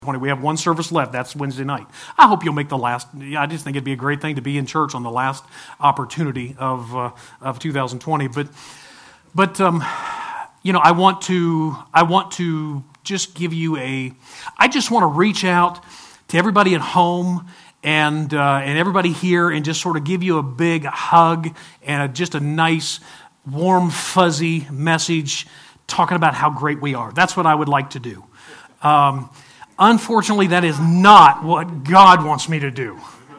We have one service left. That's Wednesday night. I hope you'll make the last. I just think it'd be a great thing to be in church on the last opportunity of 2020. But I want to just give you I just want to reach out to everybody at home and everybody here and just sort of give you a big hug and just a nice, warm, fuzzy message talking about how great we are. That's what I would like to do. Unfortunately, that is not what God wants me to do.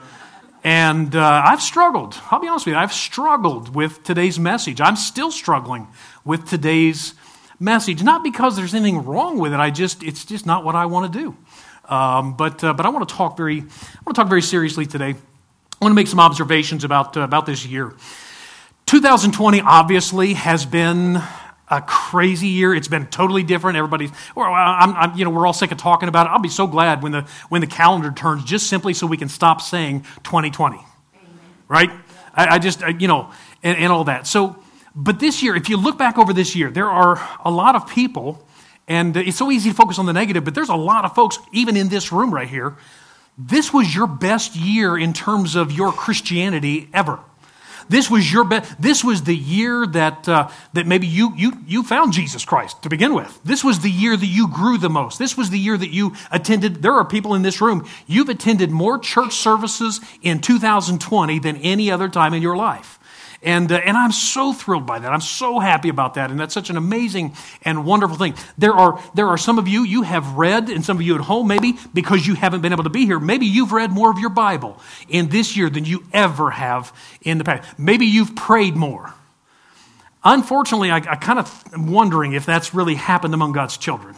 And I've struggled. I'll be honest with you. I've struggled with today's message. I'm still struggling with today's message. Not because there's anything wrong with it. It's just not what I want to do. But I want to talk very seriously today. I want to make some observations about this year. 2020 obviously has been a crazy year. It's been totally different. We're all sick of talking about it. I'll be so glad when the calendar turns, just simply so we can stop saying 2020, Amen. Right? Yeah. And all that. So, but this year, if you look back over this year, there are a lot of people, and it's so easy to focus on the negative, but there's a lot of folks, even in this room right here. This was your best year in terms of your Christianity ever. This was This was the year that maybe you found Jesus Christ to begin with. This was the year that you grew the most. This was the year that you attended. There are people in this room. You've attended more church services in 2020 than any other time in your life. And I'm so thrilled by that. I'm so happy about that. And that's such an amazing and wonderful thing. There are some of you have read, and some of you at home, maybe because you haven't been able to be here, maybe you've read more of your Bible in this year than you ever have in the past. Maybe you've prayed more. Unfortunately, I kind of am wondering if that's really happened among God's children.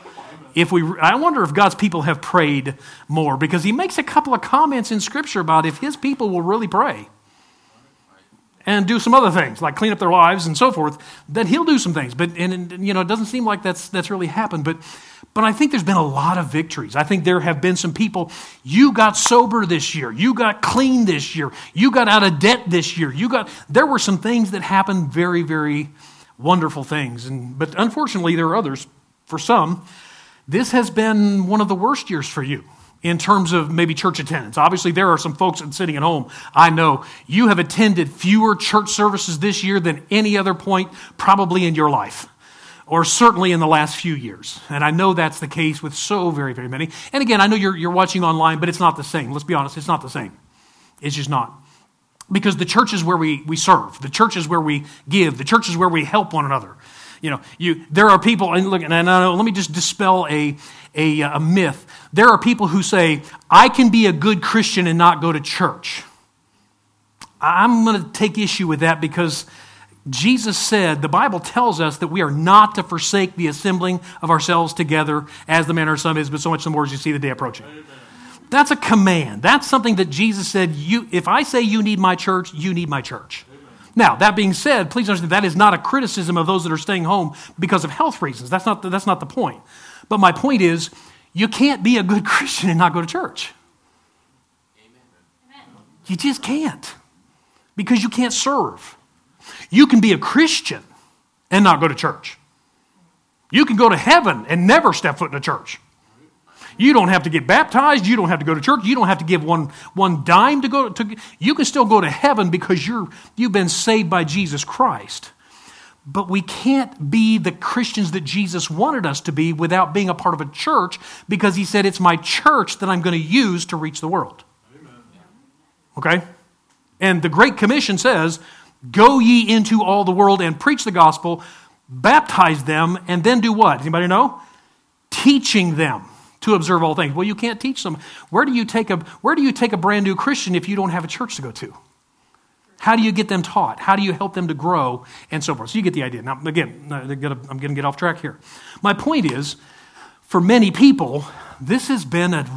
I wonder if God's people have prayed more, because he makes a couple of comments in Scripture about if his people will really pray and do some other things, like clean up their lives and so forth, then he'll do some things. But it doesn't seem like that's really happened. But I think there's been a lot of victories. I think there have been some people, you got sober this year, you got clean this year, you got out of debt this year, there were some things that happened, very, very wonderful things. But unfortunately, there are others. For some, this has been one of the worst years for you in terms of maybe church attendance. Obviously, there are some folks sitting at home. I know you have attended fewer church services this year than any other point probably in your life, or certainly in the last few years. And I know that's the case with so very, very many. And again, I know you're watching online, but it's not the same. Let's be honest, it's not the same. It's just not. Because the church is where we serve. The church is where we give. The church is where we help one another. There are people, and look, and let me just dispel a myth. There are people who say, I can be a good Christian and not go to church. I'm going to take issue with that, because Jesus said, the Bible tells us that we are not to forsake the assembling of ourselves together as the manner of some is, but so much the more as you see the day approaching. Amen. That's a command. That's something that Jesus said, if I say you need my church, you need my church. Now, that being said, please understand that is not a criticism of those that are staying home because of health reasons. That's not the point. But my point is, you can't be a good Christian and not go to church. Amen. You just can't, because you can't serve. You can be a Christian and not go to church. You can go to heaven and never step foot in a church. You don't have to get baptized. You don't have to go to church. You don't have to give one dime to go to. You can still go to heaven because you've been saved by Jesus Christ. But we can't be the Christians that Jesus wanted us to be without being a part of a church, because he said, it's my church that I'm going to use to reach the world. Amen. Okay? And the Great Commission says, go ye into all the world and preach the gospel, baptize them, and then do what? Anybody know? Teaching them to observe all things. Well, you can't teach them. Where do you take a brand new Christian if you don't have a church to go to? How do you get them taught? How do you help them to grow and so forth? So you get the idea. Now, again, I'm going to get off track here. My point is, for many people, this has been a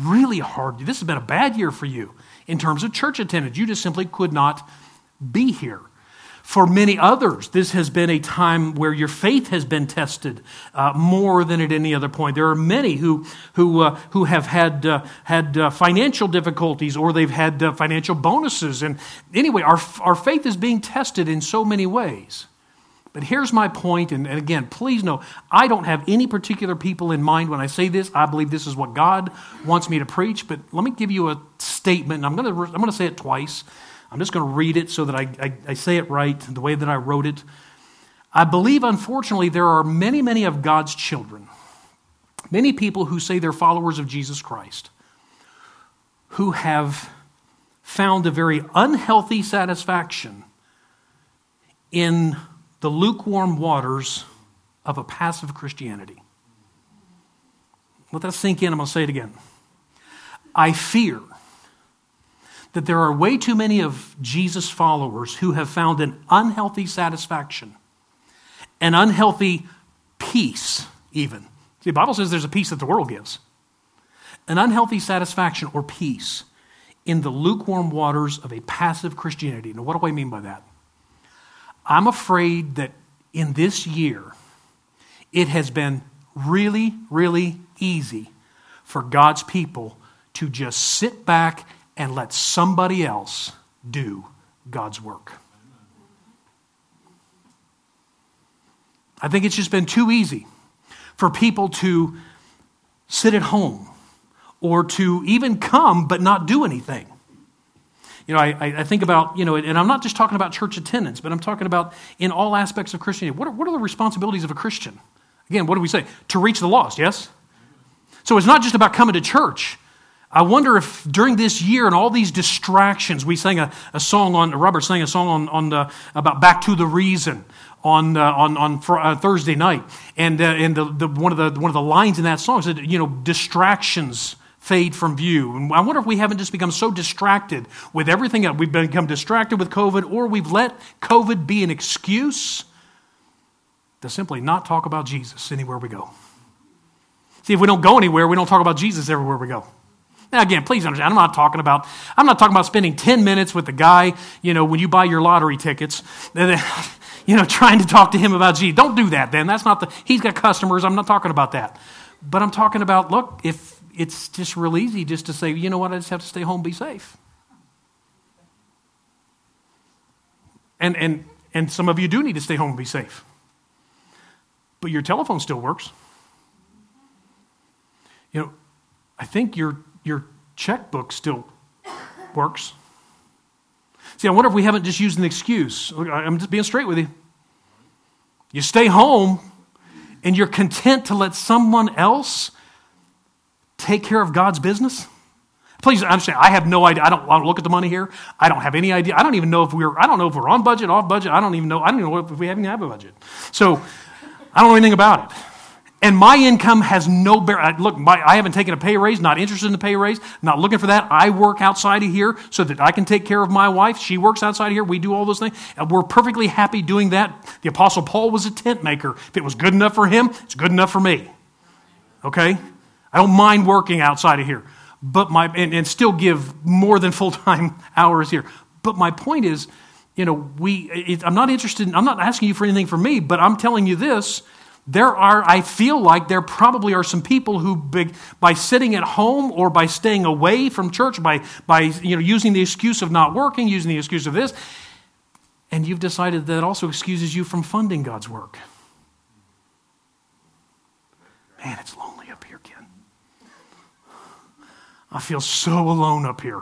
bad year for you in terms of church attendance. You just simply could not be here. For many others, this has been a time where your faith has been tested more than at any other point. There are many who have had financial difficulties, or they've had financial bonuses. And anyway, our faith is being tested in so many ways. But here's my point, and again, please know, I don't have any particular people in mind when I say this. I believe this is what God wants me to preach, but let me give you a statement, and I'm going to say it twice. I'm just going to read it so that I say it right, the way that I wrote it. I believe, unfortunately, there are many, many of God's children, many people who say they're followers of Jesus Christ, who have found a very unhealthy satisfaction in the lukewarm waters of a passive Christianity. Let that sink in. I'm going to say it again. I fear that there are way too many of Jesus' followers who have found an unhealthy satisfaction, an unhealthy peace even. See, the Bible says there's a peace that the world gives. An unhealthy satisfaction or peace in the lukewarm waters of a passive Christianity. Now, what do I mean by that? I'm afraid that in this year, it has been really, really easy for God's people to just sit back and let somebody else do God's work. I think it's just been too easy for people to sit at home or to even come but not do anything. You know, I think about, and I'm not just talking about church attendance, but I'm talking about in all aspects of Christianity. What are the responsibilities of a Christian? Again, what do we say? To reach the lost, yes? So it's not just about coming to church. I wonder if during this year and all these distractions, we sang a song Robert sang a song on about Back to the Reason on Thursday night, and one of the lines in that song said, distractions fade from view. And I wonder if we haven't just become so distracted with everything else. We've become distracted with COVID, or we've let COVID be an excuse to simply not talk about Jesus anywhere we go. See, if we don't go anywhere, we don't talk about Jesus everywhere we go. Now, again, please understand, I'm not talking about spending 10 minutes with the guy, when you buy your lottery tickets, trying to talk to him about Jesus. Don't do that then. He's got customers. I'm not talking about that. But I'm talking about, look, if it's just real easy just to say, you know what, I just have to stay home, be safe. And some of you do need to stay home and be safe. But your telephone still works. I think your checkbook still works. See, I wonder if we haven't just used an excuse. I'm just being straight with you. You stay home and you're content to let someone else take care of God's business? Please understand, I have no idea. I don't look at the money here. I don't have any idea. I don't even know if we're on budget, off budget. I don't even know if we even have a budget. So I don't know anything about it. And my income has no bearing. Look, I haven't taken a pay raise, not interested in the pay raise, not looking for that. I work outside of here so that I can take care of my wife. She works outside of here. We do all those things. And we're perfectly happy doing that. The Apostle Paul was a tent maker. If it was good enough for him, it's good enough for me. Okay? I don't mind working outside of here, but and still give more than full-time hours here. But my point is, I'm not interested. I'm not asking you for anything from me, but I'm telling you this. I feel like there probably are some people who, by sitting at home or by staying away from church, by using the excuse of not working, using the excuse of this, and you've decided that also excuses you from funding God's work. Man, it's lonely up here, Ken. I feel so alone up here.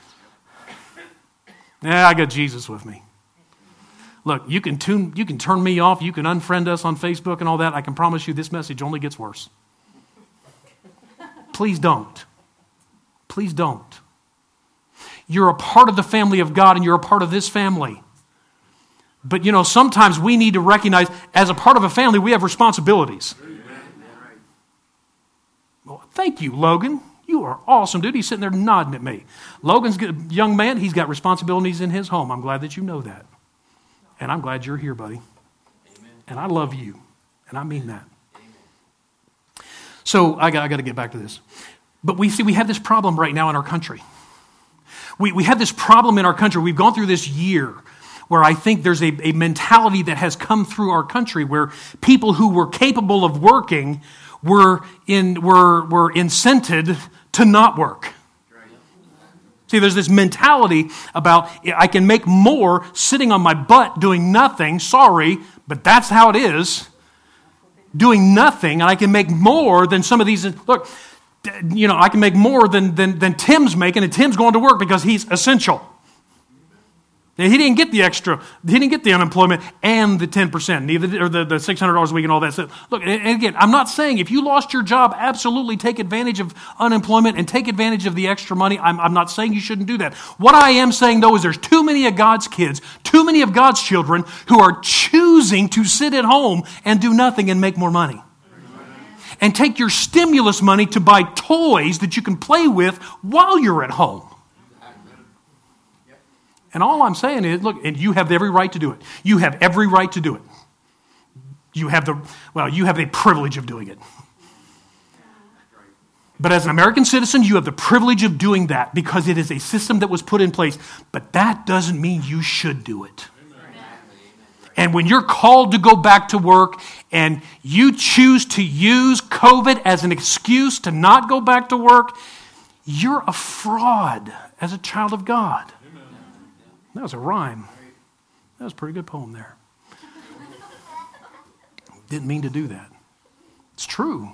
Yeah, I got Jesus with me. Look, you can turn me off, you can unfriend us on Facebook and all that. I can promise you this message only gets worse. Please don't. Please don't. You're a part of the family of God and you're a part of this family. But sometimes we need to recognize as a part of a family, we have responsibilities. Well, thank you, Logan. You are awesome, dude. He's sitting there nodding at me. Logan's a young man. He's got responsibilities in his home. I'm glad that you know that. And I'm glad you're here, buddy. Amen. And I love you. And I mean that. Amen. So I got to get back to this. But we have this problem right now in our country. We have this problem in our country. We've gone through this year where I think there's a mentality that has come through our country where people who were capable of working were incented to not work. See, there's this mentality about I can make more sitting on my butt doing nothing. Sorry, but that's how it is. Doing nothing, and I can make more than some of these. Look, I can make more than Tim's making, and Tim's going to work because he's essential. He didn't get the extra. He didn't get the unemployment and the 10%, neither or the $600 a week and all that. So, look, and again, I'm not saying if you lost your job, absolutely take advantage of unemployment and take advantage of the extra money. I'm not saying you shouldn't do that. What I am saying, though, is there's too many of God's kids, too many of God's children who are choosing to sit at home and do nothing and make more money. And take your stimulus money to buy toys that you can play with while you're at home. And all I'm saying is, look, and you have every right to do it. You have every right to do it. You have the privilege of doing it. But as an American citizen, you have the privilege of doing that because it is a system that was put in place. But that doesn't mean you should do it. And when you're called to go back to work and you choose to use COVID as an excuse to not go back to work, you're a fraud as a child of God. That was a rhyme. That was a pretty good poem there. Didn't mean to do that. It's true.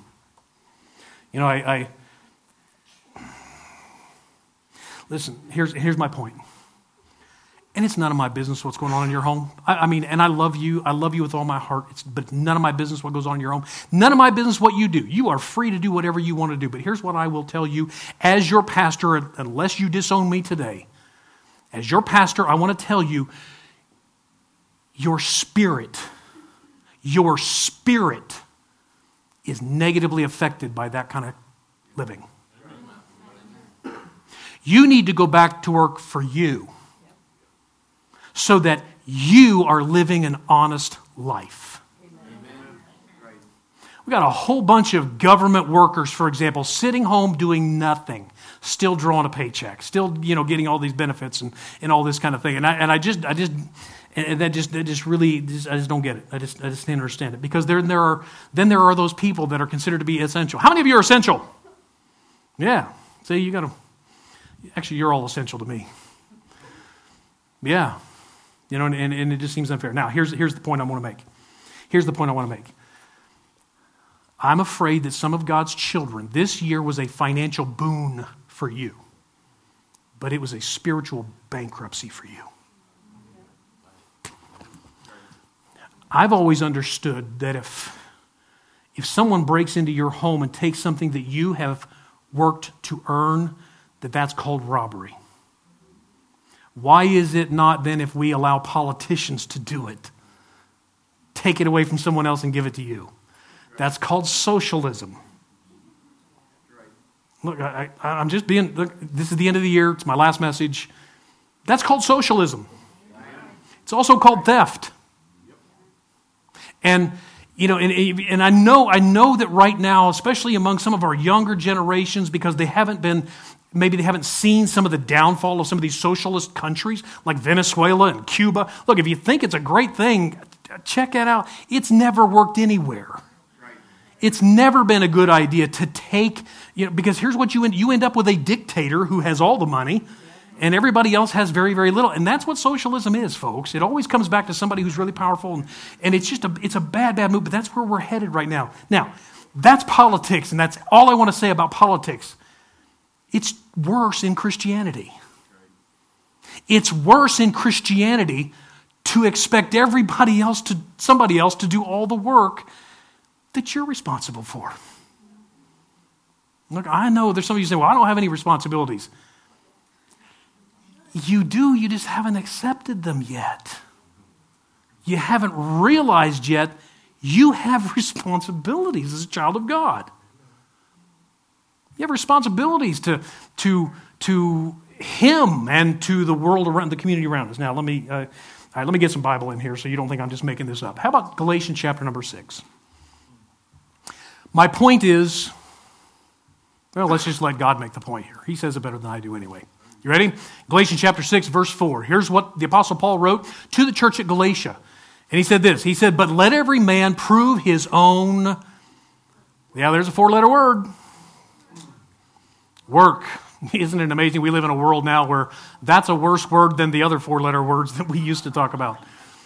Listen, here's my point. And it's none of my business what's going on in your home. I mean, and I love you. I love you with all my heart. But none of my business what goes on in your home. None of my business what you do. You are free to do whatever you want to do. But here's what I will tell you as your pastor, unless you disown me today. As your pastor, I want to tell you, your spirit is negatively affected by that kind of living. You need to go back to work for you so that you are living an honest life. We got a whole bunch of government workers, for example, sitting home doing nothing, still drawing a paycheck, still getting all these benefits and all this kind of thing. And I just don't get it. I just can't understand it because then there are those people that are considered to be essential. How many of you are essential? Yeah. See, you got to. Actually, you're all essential to me. Yeah. And it just seems unfair. Now, here's the point I want to make. Here's the point I want to make. I'm afraid that some of God's children, this year was a financial boon for you, but it was a spiritual bankruptcy for you. I've always understood that if someone breaks into your home and takes something that you have worked to earn, that's called robbery. Why is it not then if we allow politicians to do it? Take it away from someone else and give it to you. That's called socialism. Look, I'm just being, this is the end of the year. It's my last message. That's called socialism. It's also called theft. And, and I know that right now, especially among some of our younger generations, because maybe they haven't seen some of the downfall of some of these socialist countries like Venezuela and Cuba. Look, if you think it's a great thing, check that out. It's never worked anywhere. It's never been a good idea to take, because here's what you end up with a dictator who has all the money and everybody else has very, very little. And that's what socialism is, folks. It always comes back to somebody who's really powerful and it's a bad move, but that's where we're headed right now. Now, that's politics, and that's all I want to say about politics. It's worse in Christianity. It's worse in Christianity to expect somebody else to do all the work that you're responsible for. Look, I know there's some of you say, well, I don't have any responsibilities. You do, you just haven't accepted them yet. You haven't realized yet you have responsibilities as a child of God. You have responsibilities to Him and to the world around, the community around us. Now, let me get some Bible in here so you don't think I'm just making this up. How about Galatians chapter number 6? My point is, well, let's just let God make the point here. He says it better than I do anyway. You ready? Galatians chapter 6, verse 4. Here's what the Apostle Paul wrote to the church at Galatia. And he said this. He said, but let every man prove his own, there's a 4-letter word. Work. Isn't it amazing? We live in a world now where that's a worse word than the other four-letter words that we used to talk about.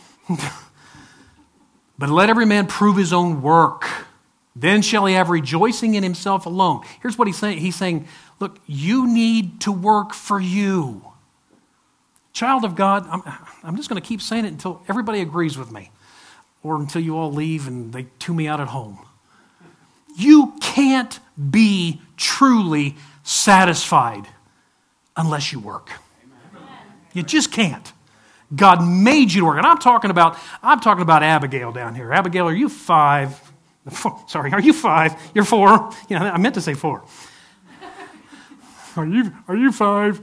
But let every man prove his own work. Then shall he have rejoicing in himself alone. Here's what he's saying. He's saying, look, you need to work for you. Child of God, I'm just going to keep saying it until everybody agrees with me, or until you all leave and they tune me out at home. You can't be truly satisfied unless you work. You just can't. God made you to work. And I'm talking about Abigail down here. Abigail, are you 5? Sorry, are you 5? You're 4. Yeah, I meant to say 4. Are you 5?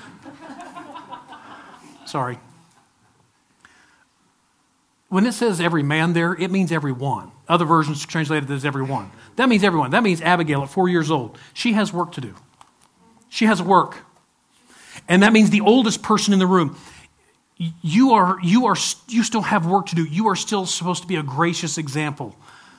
Sorry. When it says every man there, it means every one. Other versions translate it as every one. That means everyone. That means Abigail at 4 years old. She has work to do. She has work. And that means the oldest person in the room. You still have work to do. You are still supposed to be a gracious example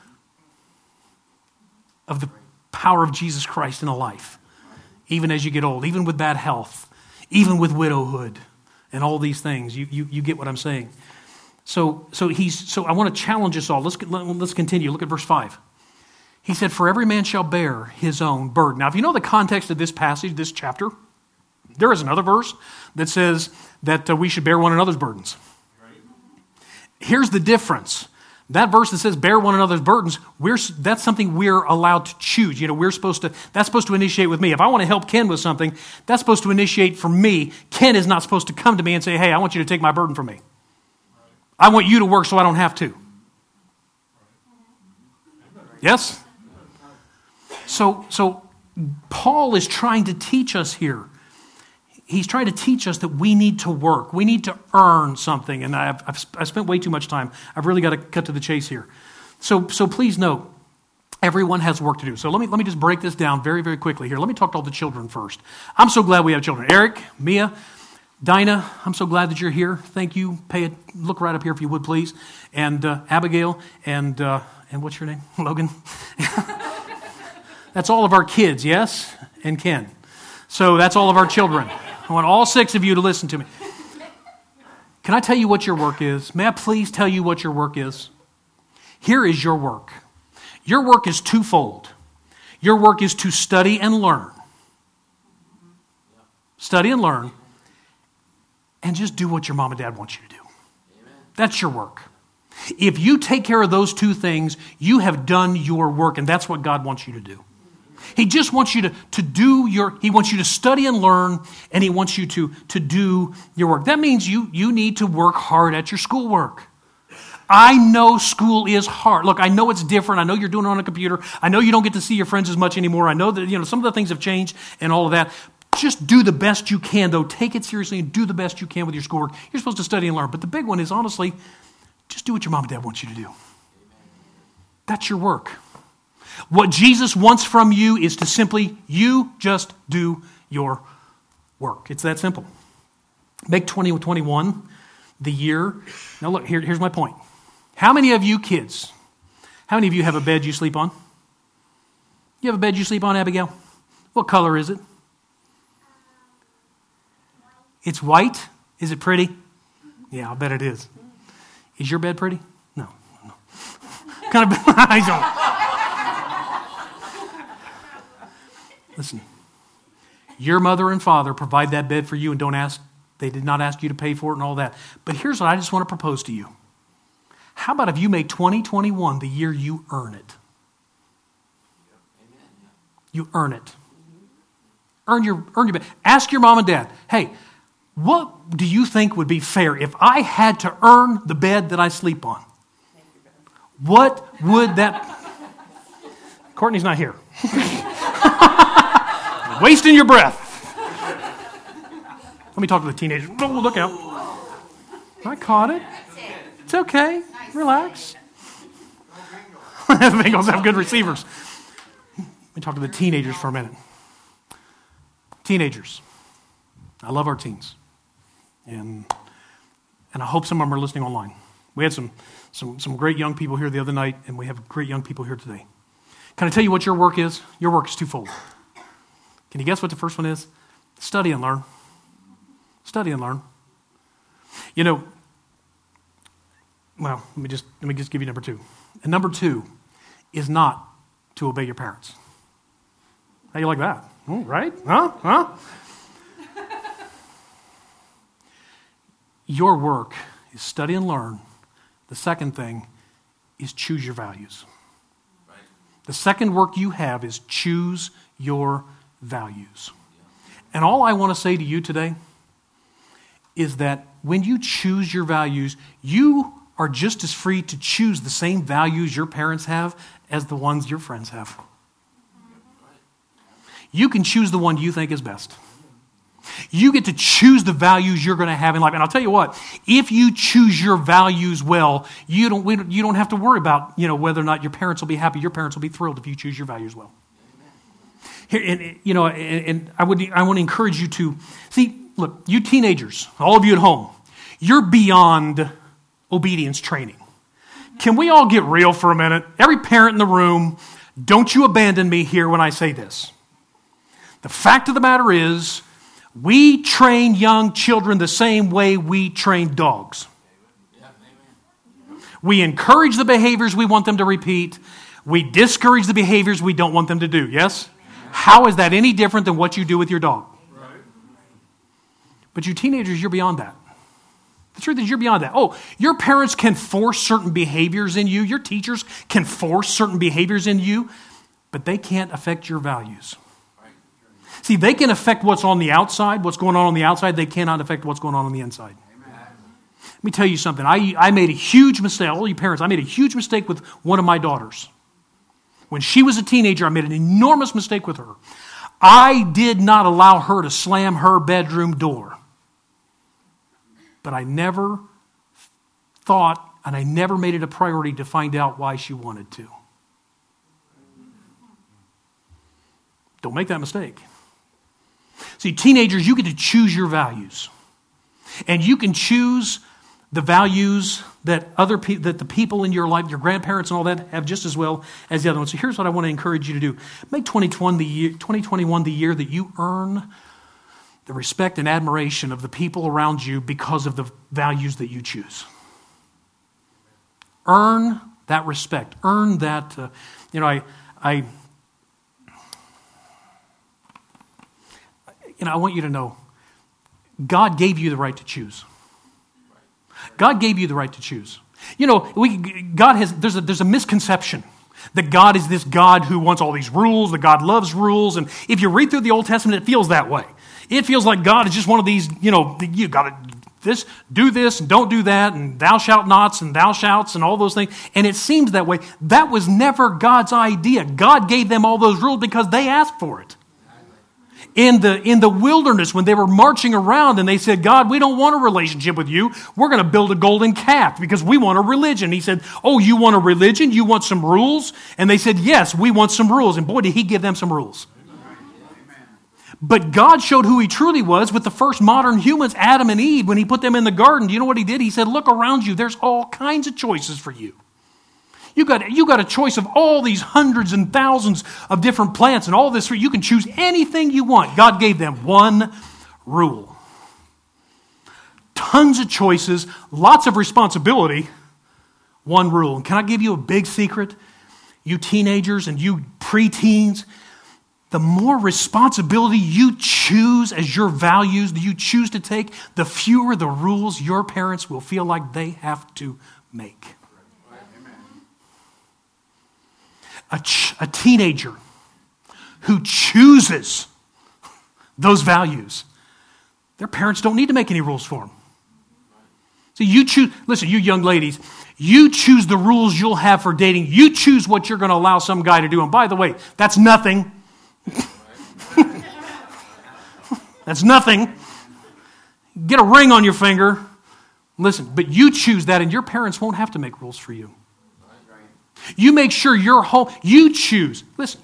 of the power of Jesus Christ in a life. Even as you get old, even with bad health, even with widowhood and all these things. You get what I'm saying. So I want to challenge us all. Let's continue. Look at verse 5. He said, for every man shall bear his own burden. Now, if you know the context of this passage, this chapter, there is another verse that says that we should bear one another's burdens. Here's the difference. That verse that says bear one another's burdens, that's something we're allowed to choose. That's supposed to initiate with me. If I want to help Ken with something, that's supposed to initiate from me. Ken is not supposed to come to me and say, hey, I want you to take my burden from me. I want you to work so I don't have to. Yes? So Paul is trying to teach us here. He's trying to teach us that we need to work. We need to earn something. And I've spent way too much time. I've really got to cut to the chase here. So please note, everyone has work to do. So let me just break this down very, very quickly here. Let me talk to all the children first. I'm so glad we have children. Eric, Mia, Dinah, I'm so glad that you're here. Thank you. Look right up here if you would, please. And Abigail and what's your name? Logan. That's all of our kids, yes? And Ken. So that's all of our children. I want all 6 of you to listen to me. Can I tell you what your work is? May I please tell you what your work is? Here is your work. Your work is twofold. Your work is to study and learn. Study and learn. And just do what your mom and dad want you to do. That's your work. If you take care of those 2 things, you have done your work, and that's what God wants you to do. He just wants you he wants you to study and learn, and he wants you to do your work. That means you need to work hard at your schoolwork. I know school is hard. Look, I know it's different. I know you're doing it on a computer. I know you don't get to see your friends as much anymore. I know that some of the things have changed and all of that. Just do the best you can, though. Take it seriously and do the best you can with your schoolwork. You're supposed to study and learn. But the big one is, honestly, just do what your mom and dad want you to do. That's your work. What Jesus wants from you is to you just do your work. It's that simple. Make 2021 the year. Now look, here's my point. How many of you kids, how many of you have a bed you sleep on? You have a bed you sleep on, Abigail? What color is it? It's white. Is it pretty? Yeah, I bet it is. Is your bed pretty? No. Kind of, I don't. Listen, your mother and father provide that bed for you and they did not ask you to pay for it and all that. But here's what I just want to propose to you. How about if you make 2021 the year you earn it? You earn it. Earn your bed. Ask your mom and dad, hey, what do you think would be fair if I had to earn the bed that I sleep on? What would that... Courtney's not here. Wasting your breath. Let me talk to the teenagers. Oh, look out. I caught it. It's okay. Relax. The Bengals have good receivers. Let me talk to the teenagers for a minute. Teenagers. I love our teens. And I hope some of them are listening online. We had some great young people here the other night, and we have great young people here today. Can I tell you what your work is? Your work is twofold. Can you guess what the first one is? Study and learn. Study and learn. You know, well, let me just give you number two. And number two is not to obey your parents. How you like that? Right? Huh? Your work is study and learn. The second thing is choose your values. Right. The second work you have is choose your values. And all I want to say to you today is that when you choose your values, you are just as free to choose the same values your parents have as the ones your friends have. You can choose the one you think is best. You get to choose the values you're going to have in life. And I'll tell you what, if you choose your values well, you don't have to worry about, whether or not your parents will be happy. Your parents will be thrilled if you choose your values well. Here, and I want to encourage you to see. Look, you teenagers, all of you at home, you're beyond obedience training. Can we all get real for a minute? Every parent in the room, don't you abandon me here when I say this. The fact of the matter is, we train young children the same way we train dogs. We encourage the behaviors we want them to repeat. We discourage the behaviors we don't want them to do. Yes? How is that any different than what you do with your dog? But you teenagers, you're beyond that. The truth is you're beyond that. Oh, your parents can force certain behaviors in you. Your teachers can force certain behaviors in you, but they can't affect your values. See, they can affect what's on the outside, what's going on the outside. They cannot affect what's going on the inside. Amen. Let me tell you something. I made a huge mistake. All you parents, I made a huge mistake with one of my daughters. When she was a teenager, I made an enormous mistake with her. I did not allow her to slam her bedroom door. But I never thought, and I never made it a priority to find out why she wanted to. Don't make that mistake. See, teenagers, you get to choose your values. And you can choose the values that that the people in your life, your grandparents and all that, have just as well as the other ones. So here's what I want to encourage you to do. Make 2021 the year that you earn the respect and admiration of the people around you because of the values that you choose. Earn that respect. Earn that, I want you to know, God gave you the right to choose. God gave you the right to choose. There's a misconception that God is this God who wants all these rules, that God loves rules, and if you read through the Old Testament, it feels that way. It feels like God is just one of these, you got to do this and don't do that, and thou shalt nots and thou shouts and all those things. And it seems that way. That was never God's idea. God gave them all those rules because they asked for it. In the wilderness, when they were marching around and they said, God, we don't want a relationship with you. We're going to build a golden calf because we want a religion. He said, oh, you want a religion? You want some rules? And they said, yes, we want some rules. And boy, did he give them some rules. But God showed who he truly was with the first modern humans, Adam and Eve, when he put them in the garden. Do you know what he did? He said, look around you. There's all kinds of choices for you. You got a choice of all these hundreds and thousands of different plants and all this. You can choose anything you want. God gave them one rule. Tons of choices, lots of responsibility, one rule. And can I give you a big secret? You teenagers and you preteens, the more responsibility you choose as your values that you choose to take, the fewer the rules your parents will feel like they have to make. A teenager who chooses those values, their parents don't need to make any rules for them. So you choose, listen, you young ladies, you choose the rules you'll have for dating. You choose what you're going to allow some guy to do. And by the way, that's nothing. That's nothing. Get a ring on your finger. Listen, but you choose that and your parents won't have to make rules for you. You make sure your home, you choose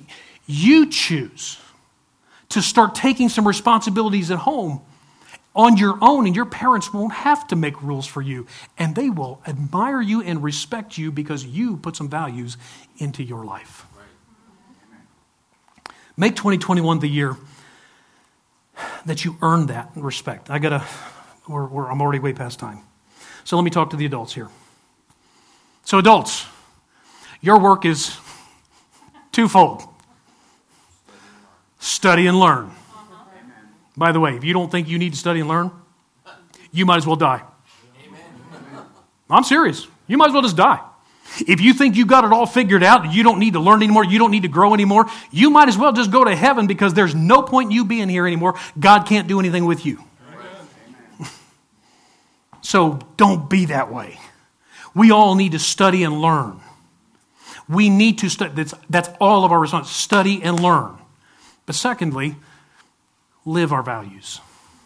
to start taking some responsibilities at home on your own, and your parents won't have to make rules for you. And they will admire you and respect you because you put some values into your life. Make 2021 the year that you earn that respect. I'm already way past time. So let me talk to the adults here. So adults, your work is twofold. Study and learn. By the way, if you don't think you need to study and learn, you might as well die. I'm serious. You might as well just die. If you think you got it all figured out, you don't need to learn anymore, you don't need to grow anymore, you might as well just go to heaven because there's no point in you being here anymore. God can't do anything with you. So don't be that way. We all need to study and learn. We need to study. That's all of our responsibility. Study and learn. But secondly, live our values.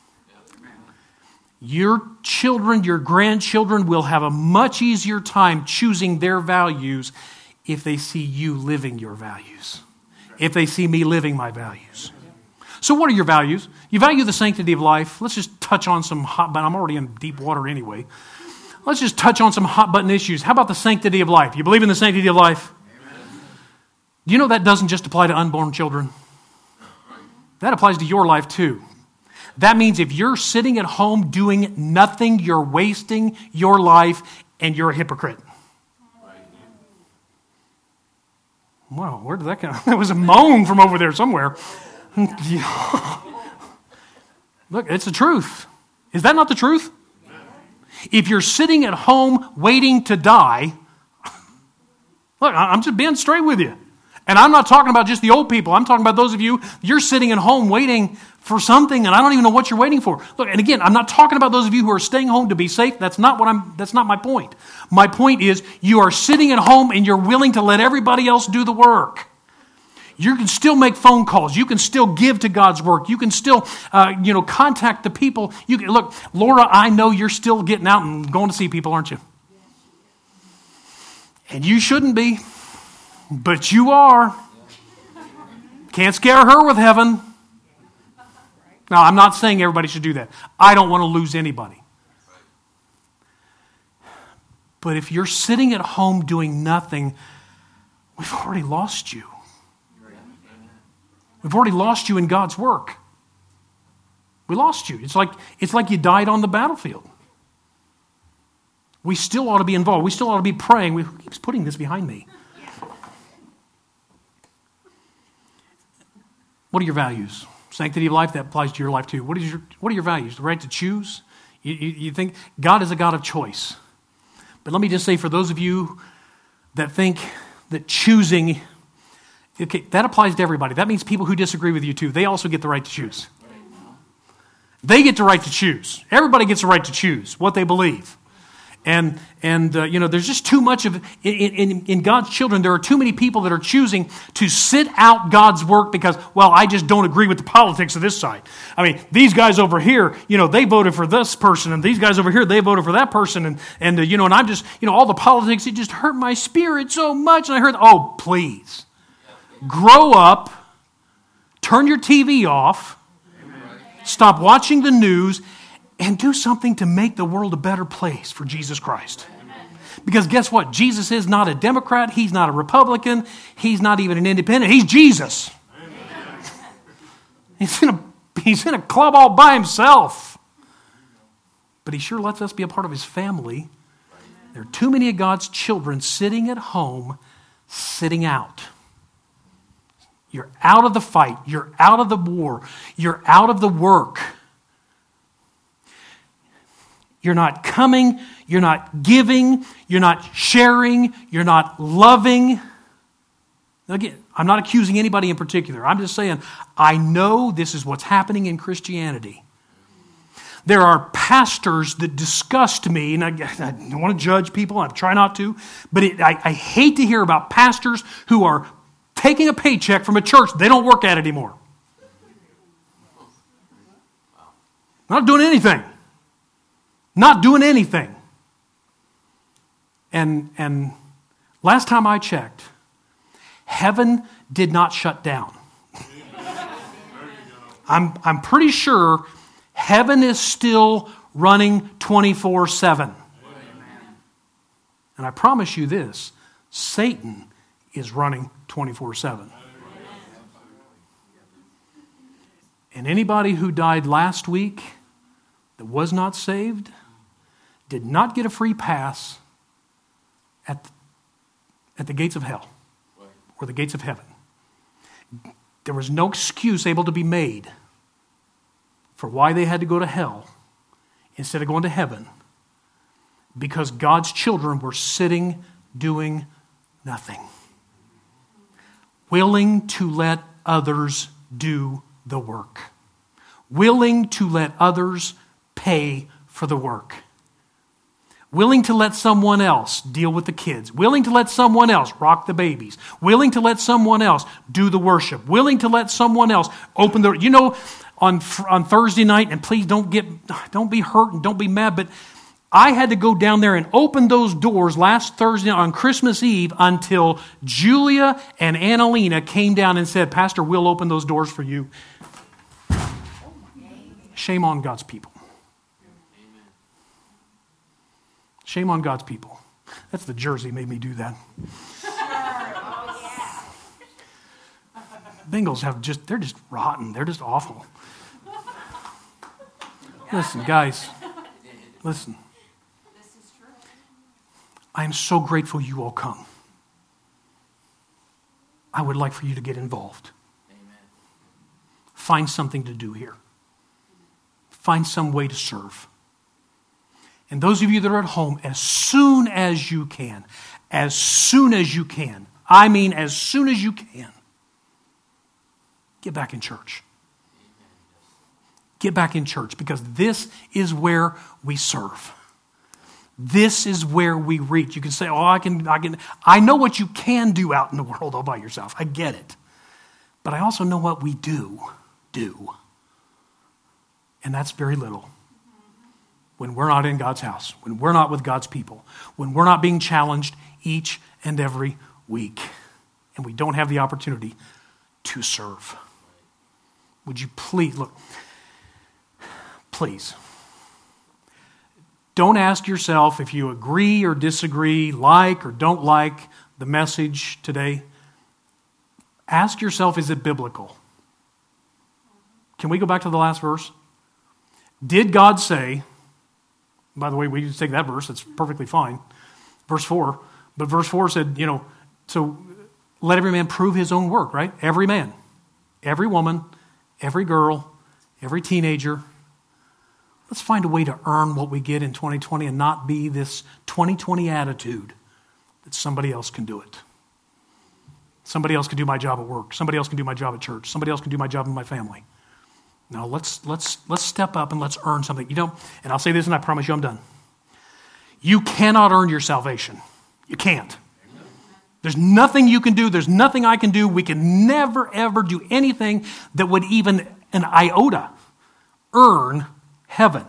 Your children, your grandchildren will have a much easier time choosing their values if they see you living your values. If they see me living my values. So what are your values? You value the sanctity of life. Let's just touch on some hot button. I'm already in deep water anyway. Let's just touch on some hot button issues. How about the sanctity of life? You believe in the sanctity of life? Amen. Do you know that doesn't just apply to unborn children? That applies to your life too. That means if you're sitting at home doing nothing, you're wasting your life and you're a hypocrite. Wow, where did that come from? That was a moan from over there somewhere. Look, it's the truth. Is that not the truth? If you're sitting at home waiting to die, look, I'm just being straight with you. And I'm not talking about just the old people. I'm talking about those of you, you're sitting at home waiting for something and I don't even know what you're waiting for. Look, and again, I'm not talking about those of you who are staying home to be safe. That's not my point. My point is you are sitting at home and you're willing to let everybody else do the work. You can still make phone calls. You can still give to God's work. You can still, contact the people. Look, Laura, I know you're still getting out and going to see people, aren't you? And you shouldn't be, but you are. Can't scare her with heaven. Now, I'm not saying everybody should do that. I don't want to lose anybody. But if you're sitting at home doing nothing, we've already lost you. We've already lost you in God's work. We lost you. It's like you died on the battlefield. We still ought to be involved. We still ought to be praying. Who keeps putting this behind me? What are your values? Sanctity of life, that applies to your life too. What are your values? The right to choose? You think God is a God of choice. But let me just say, for those of you that think that choosing, okay, that applies to everybody. That means people who disagree with you too. They also get the right to choose. They get the right to choose. Everybody gets the right to choose what they believe. And there's just too much of, in God's children, there are too many people that are choosing to sit out God's work because, well, I just don't agree with the politics of this side. I mean, these guys over here, they voted for this person, and these guys over here, they voted for that person, and I'm just, all the politics, it just hurt my spirit so much. And I heard, oh, please, grow up, turn your TV off, stop watching the news, and do something to make the world a better place for Jesus Christ. Because guess what? Jesus is not a Democrat. He's not a Republican. He's not even an independent. He's Jesus. He's in a club all by himself. But he sure lets us be a part of his family. There are too many of God's children sitting at home, sitting out. You're out of the fight. You're out of the war. You're out of the work. You're not coming, you're not giving, you're not sharing, you're not loving. Again, I'm not accusing anybody in particular. I'm just saying, I know this is what's happening in Christianity. There are pastors that disgust me, and I don't want to judge people, I try not to, but I hate to hear about pastors who are taking a paycheck from a church they don't work at anymore. Not doing anything. Not doing anything. And last time I checked, heaven did not shut down. I'm pretty sure heaven is still running 24/7. And I promise you this, Satan is running 24/7. And anybody who died last week that was not saved did not get a free pass at the gates of hell or the gates of heaven. There was no excuse able to be made for why they had to go to hell instead of going to heaven, because God's children were sitting doing nothing, willing to let others do the work, willing to let others pay for the work, willing to let someone else deal with the kids, willing to let someone else rock the babies, willing to let someone else do the worship, willing to let someone else open the, on Thursday night, and please don't be hurt and don't be mad, but I had to go down there and open those doors last Thursday on Christmas Eve until Julia and Annalena came down and said, Pastor, we'll open those doors for you. Shame on God's people. Shame on God's people. That's the jersey made me do that. Bengals they're just rotten. They're just awful. Listen, guys. Listen. I am so grateful you all come. I would like for you to get involved. Amen. Find something to do here. Find some way to serve. And those of you that are at home, as soon as you can, I mean as soon as you can, get back in church. Get back in church, because this is where we serve. This is where we reach. You can say, I know what you can do out in the world all by yourself. I get it. But I also know what we do. And that's very little. When we're not in God's house, when we're not with God's people, when we're not being challenged each and every week, and we don't have the opportunity to serve. Would you please, please, don't ask yourself if you agree or disagree, like or don't like the message today. Ask yourself, is it biblical? Can we go back to the last verse? Did God say, by the way, we just take that verse, it's perfectly fine. Verse 4, but verse 4 said, so let every man prove his own work, right? Every man, every woman, every girl, every teenager. Let's find a way to earn what we get in 2020 and not be this 2020 attitude that somebody else can do it. Somebody else can do my job at work. Somebody else can do my job at church. Somebody else can do my job in my family. No, let's step up and let's earn something. And I'll say this and I promise you I'm done. You cannot earn your salvation. You can't. There's nothing you can do. There's nothing I can do. We can never, ever do anything that would even an iota earn heaven.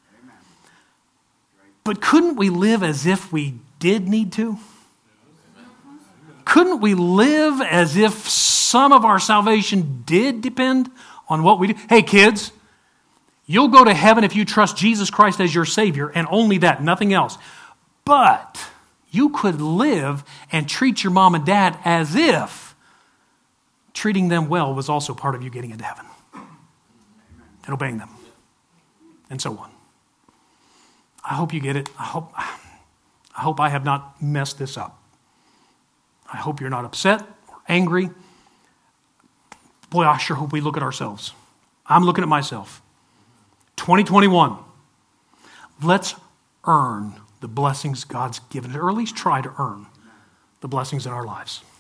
But couldn't we live as if we did need to? Couldn't we live as if some of our salvation did depend on what we do? Hey kids, you'll go to heaven if you trust Jesus Christ as your Savior, and only that, nothing else. But you could live and treat your mom and dad as if treating them well was also part of you getting into heaven and obeying them. And so on. I hope you get it. I hope I have not messed this up. I hope you're not upset or angry. Boy, I sure hope we look at ourselves. I'm looking at myself. 2021. Let's earn the blessings God's given, or at least try to earn the blessings in our lives.